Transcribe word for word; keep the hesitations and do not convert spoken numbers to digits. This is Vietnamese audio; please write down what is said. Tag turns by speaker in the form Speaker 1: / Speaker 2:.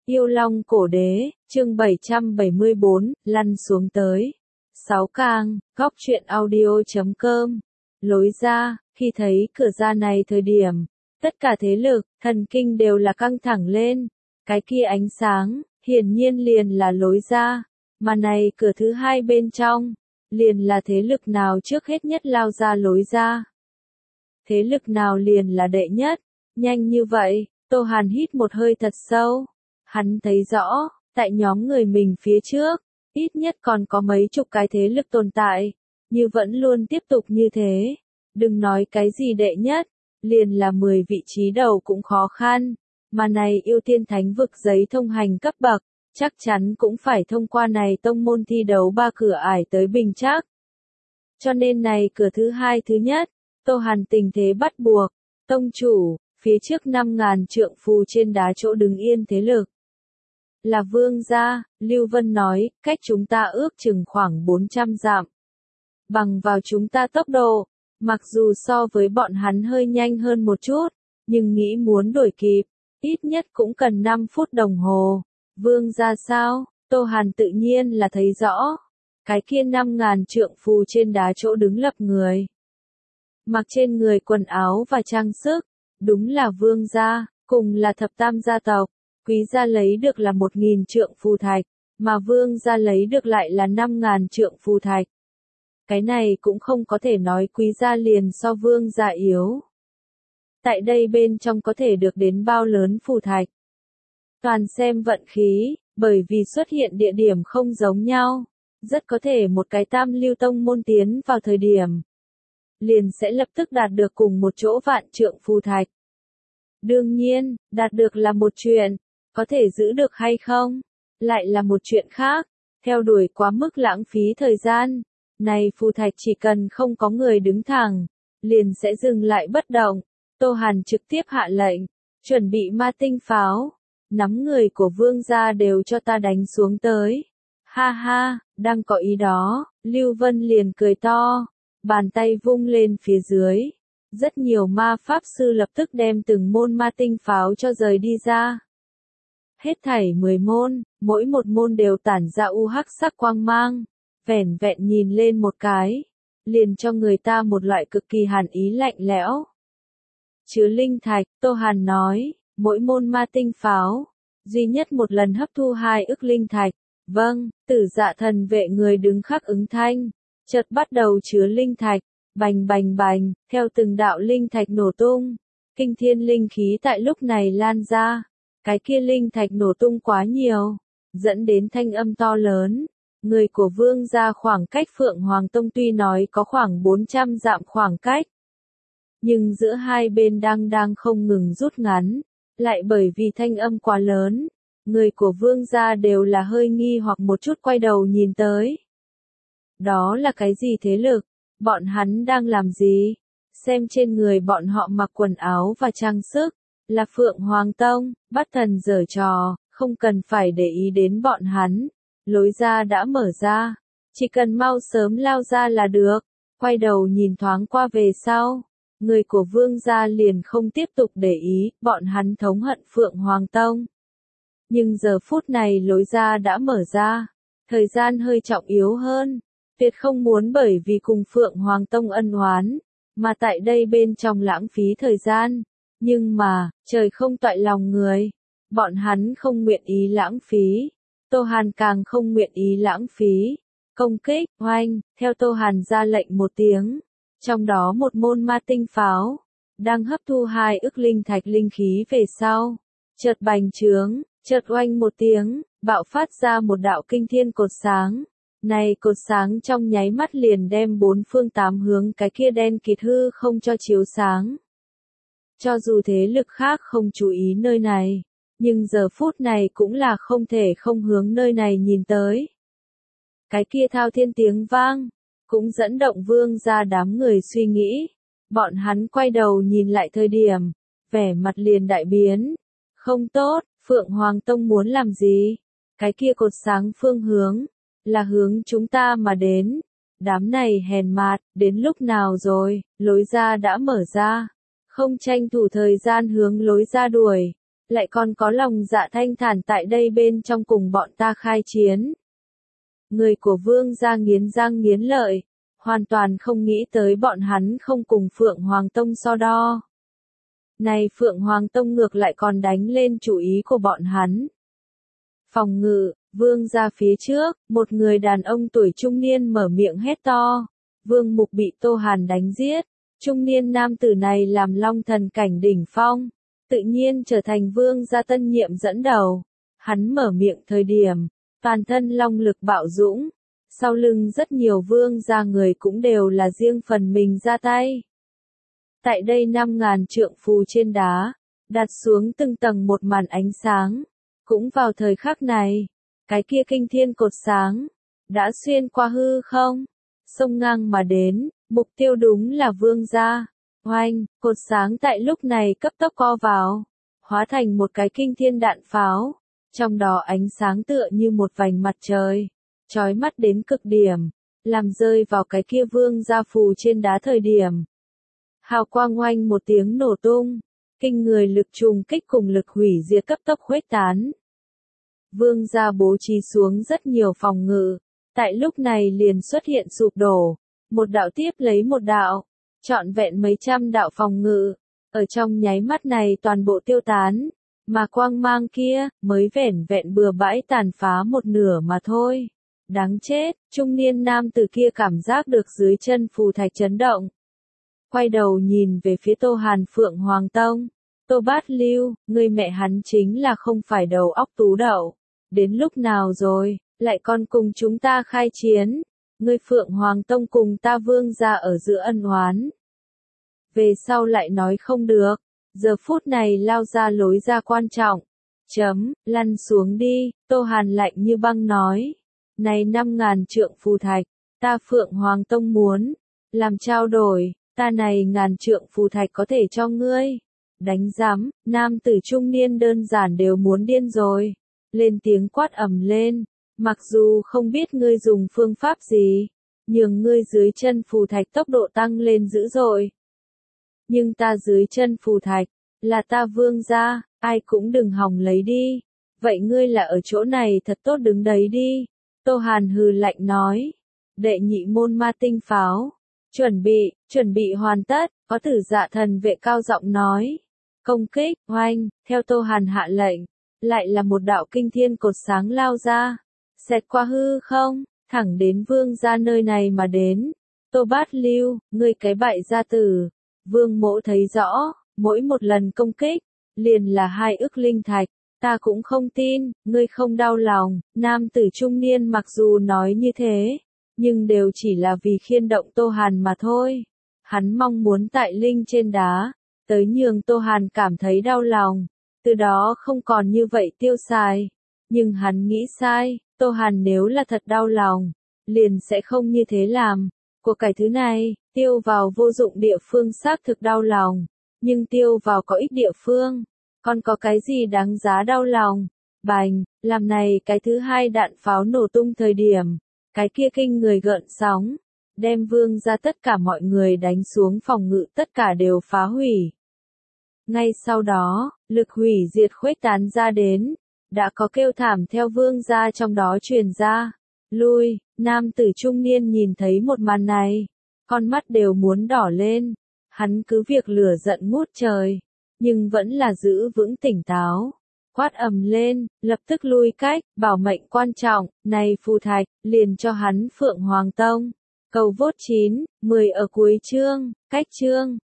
Speaker 1: Yêu Long Cổ Đế, chương bảy trăm bảy mươi bốn, lăn xuống tới. Sáu Cang, góc truyện audio chấm com. Lối ra, khi thấy cửa ra này thời điểm, tất cả thế lực, thần kinh đều là căng thẳng lên. Cái kia ánh sáng, hiển nhiên liền là lối ra, mà này cửa thứ hai bên trong, liền là thế lực nào trước hết nhất lao ra lối ra. Thế lực nào liền là đệ nhất, nhanh như vậy, Tô Hàn hít một hơi thật sâu. Hắn thấy rõ, tại nhóm người mình phía trước, ít nhất còn có mấy chục cái thế lực tồn tại, như vẫn luôn tiếp tục như thế. Đừng nói cái gì đệ nhất, liền là mười vị trí đầu cũng khó khăn, mà này yêu tiên thánh vực giấy thông hành cấp bậc, chắc chắn cũng phải thông qua này tông môn thi đấu ba cửa ải tới bình chắc. Cho nên này cửa thứ hai thứ nhất, Tô Hàn tình thế bắt buộc, tông chủ, phía trước năm ngàn trượng phù trên đá chỗ đứng yên thế lực. Là Vương gia, Lưu Vân nói, cách chúng ta ước chừng khoảng bốn trăm dặm. Bằng vào chúng ta tốc độ, mặc dù so với bọn hắn hơi nhanh hơn một chút, nhưng nghĩ muốn đuổi kịp, ít nhất cũng cần năm phút đồng hồ. Vương gia sao? Tô Hàn tự nhiên là thấy rõ. Cái kia năm ngàn trượng phù trên đá chỗ đứng lập người. Mặc trên người quần áo và trang sức, đúng là Vương gia, cùng là thập tam gia tộc. Quý gia lấy được là một nghìn trượng phù thạch, mà Vương gia lấy được lại là năm ngàn trượng phù thạch. Cái này cũng không có thể nói Quý gia liền so Vương gia yếu. Tại đây bên trong có thể được đến bao lớn phù thạch. Toàn xem vận khí, bởi vì xuất hiện địa điểm không giống nhau, rất có thể một cái tam lưu tông môn tiến vào thời điểm, liền sẽ lập tức đạt được cùng một chỗ vạn trượng phù thạch. Đương nhiên, đạt được là một chuyện, có thể giữ được hay không, lại là một chuyện khác. Theo đuổi quá mức lãng phí thời gian, này phù thạch chỉ cần không có người đứng thẳng, liền sẽ dừng lại bất động. Tô Hàn trực tiếp hạ lệnh, chuẩn bị ma tinh pháo, nắm người của Vương gia đều cho ta đánh xuống tới. Ha ha, đang có ý đó, Lưu Vân liền cười to, bàn tay vung lên phía dưới. Rất nhiều ma pháp sư lập tức đem từng môn ma tinh pháo cho rời đi ra. Hết thảy mười môn, mỗi một môn đều tản ra u hắc sắc quang mang, vẻn vẹn nhìn lên một cái, liền cho người ta một loại cực kỳ hàn ý lạnh lẽo. Chứa linh thạch, Tô Hàn nói, mỗi môn ma tinh pháo, duy nhất một lần hấp thu hai ức linh thạch. Vâng, Tử Dạ thần vệ người đứng khắc ứng thanh, chợt bắt đầu chứa linh thạch. Bành bành bành, theo từng đạo linh thạch nổ tung, kinh thiên linh khí tại lúc này lan ra, cái kia linh thạch nổ tung quá nhiều, dẫn đến thanh âm to lớn. Người của Vương gia khoảng cách Phượng Hoàng Tông tuy nói có khoảng bốn trăm dặm khoảng cách, nhưng giữa hai bên đang đang không ngừng rút ngắn, lại bởi vì thanh âm quá lớn, người của Vương gia đều là hơi nghi hoặc một chút quay đầu nhìn tới. Đó là cái gì thế lực? Bọn hắn đang làm gì? Xem trên người bọn họ mặc quần áo và trang sức, là Phượng Hoàng Tông, bắt thần giở trò, không cần phải để ý đến bọn hắn. Lối ra đã mở ra, chỉ cần mau sớm lao ra là được. Quay đầu nhìn thoáng qua về sau, người của Vương gia liền không tiếp tục để ý, bọn hắn thống hận Phượng Hoàng Tông. Nhưng giờ phút này lối ra đã mở ra, thời gian hơi trọng yếu hơn. Tuyệt không muốn bởi vì cùng Phượng Hoàng Tông ân oán, mà tại đây bên trong lãng phí thời gian. Nhưng mà, trời không toại lòng người. Bọn hắn không nguyện ý lãng phí. Tô Hàn càng không nguyện ý lãng phí. Công kích, oanh, theo Tô Hàn ra lệnh một tiếng. Trong đó một môn ma tinh pháo, đang hấp thu hai ức linh thạch linh khí về sau. Chợt bành trướng, chợt oanh một tiếng, bạo phát ra một đạo kinh thiên cột sáng. Này cột sáng trong nháy mắt liền đem bốn phương tám hướng cái kia đen kịt hư không cho chiếu sáng. Cho dù thế lực khác không chú ý nơi này, nhưng giờ phút này cũng là không thể không hướng nơi này nhìn tới. Cái kia thao thiên tiếng vang, cũng dẫn động Vương gia đám người suy nghĩ. Bọn hắn quay đầu nhìn lại thời điểm, vẻ mặt liền đại biến. Không tốt, Phượng Hoàng Tông muốn làm gì? Cái kia cột sáng phương hướng, là hướng chúng ta mà đến. Đám này hèn mạt, đến lúc nào rồi? Lối ra đã mở ra, không tranh thủ thời gian hướng lối ra đuổi, lại còn có lòng dạ thanh thản tại đây bên trong cùng bọn ta khai chiến. Người của Vương gia nghiến răng nghiến lợi, hoàn toàn không nghĩ tới bọn hắn không cùng Phượng Hoàng Tông so đo. Này Phượng Hoàng Tông ngược lại còn đánh lên chủ ý của bọn hắn. Phòng ngự, Vương gia phía trước, một người đàn ông tuổi trung niên mở miệng hét to. Vương Mục bị Tô Hàn đánh giết, trung niên nam tử này làm Long thần cảnh đỉnh phong, tự nhiên trở thành Vương gia tân nhiệm dẫn đầu. Hắn mở miệng thời điểm, toàn thân long lực bạo dũng, sau lưng rất nhiều Vương gia người cũng đều là riêng phần mình ra tay. Tại đây năm ngàn trượng phù trên đá, đặt xuống từng tầng một màn ánh sáng. Cũng vào thời khắc này, cái kia kinh thiên cột sáng, đã xuyên qua hư không, sông ngang mà đến, mục tiêu đúng là Vương gia. Oanh, cột sáng tại lúc này cấp tốc co vào, hóa thành một cái kinh thiên đạn pháo, trong đó ánh sáng tựa như một vành mặt trời, chói mắt đến cực điểm, làm rơi vào cái kia Vương gia phù trên đá thời điểm. Hào quang oanh một tiếng nổ tung, kinh người lực trùng kích cùng lực hủy diệt cấp tốc khuếch tán. Vương gia bố trí xuống rất nhiều phòng ngự, tại lúc này liền xuất hiện sụp đổ, một đạo tiếp lấy một đạo, trọn vẹn mấy trăm đạo phòng ngự, ở trong nháy mắt này toàn bộ tiêu tán, mà quang mang kia mới vẻn vẹn bừa bãi tàn phá một nửa mà thôi. Đáng chết, trung niên nam tử kia cảm giác được dưới chân phù thạch chấn động. Quay đầu nhìn về phía Tô Hàn Phượng Hoàng Tông. Tô Bát Lưu, người mẹ hắn chính là không phải đầu óc tú đậu. Đến lúc nào rồi, lại còn cùng chúng ta khai chiến. Ngươi Phượng Hoàng Tông cùng ta Vương gia ở giữa ân oán. Về sau lại nói không được. Giờ phút này lao ra lối ra quan trọng. Chấm, lăn xuống đi, Tô Hàn lạnh như băng nói. Này năm ngàn trượng phù thạch, ta Phượng Hoàng Tông muốn làm trao đổi, ta này ngàn trượng phù thạch có thể cho ngươi. Đánh giám, nam tử trung niên đơn giản đều muốn điên rồi. Lên tiếng quát ầm lên, mặc dù không biết ngươi dùng phương pháp gì, nhường ngươi dưới chân phù thạch tốc độ tăng lên dữ dội. Nhưng ta dưới chân phù thạch, là ta Vương gia, ai cũng đừng hòng lấy đi. Vậy ngươi là ở chỗ này thật tốt đứng đấy đi. Tô Hàn hừ lạnh nói. Đệ nhị môn ma tinh pháo. Chuẩn bị, chuẩn bị hoàn tất, có Tử Dạ thần vệ cao giọng nói. Công kích, oanh, theo Tô Hàn hạ lệnh, lại là một đạo kinh thiên cột sáng lao ra, xẹt qua hư không, thẳng đến Vương gia nơi này mà đến. Tô Bát Lưu, ngươi cái bại gia tử. Vương Mỗ thấy rõ, mỗi một lần công kích, liền là hai ức linh thạch, ta cũng không tin, ngươi không đau lòng. Nam tử trung niên mặc dù nói như thế, nhưng đều chỉ là vì khiên động Tô Hàn mà thôi. Hắn mong muốn tại linh trên đá, tới nhường Tô Hàn cảm thấy đau lòng, từ đó không còn như vậy tiêu xài. Nhưng hắn nghĩ sai, Tô Hàn nếu là thật đau lòng, liền sẽ không như thế làm. Của cái thứ này, tiêu vào vô dụng địa phương xác thực đau lòng, nhưng tiêu vào có ích địa phương, còn có cái gì đáng giá đau lòng. Bành, làm này cái thứ hai đạn pháo nổ tung thời điểm, cái kia kinh người gợn sóng, đem Vương gia tất cả mọi người đánh xuống phòng ngự tất cả đều phá hủy. Ngay sau đó, lực hủy diệt khuếch tán ra đến, đã có kêu thảm theo Vương gia trong đó truyền ra. Lui, nam tử trung niên nhìn thấy một màn này, con mắt đều muốn đỏ lên, hắn cứ việc lửa giận ngút trời, nhưng vẫn là giữ vững tỉnh táo. Quát ầm lên, lập tức lui cách, bảo mệnh quan trọng, này phù thạch, liền cho hắn Phượng Hoàng Tông. Cầu vốt chín, mười ở cuối chương, cách chương.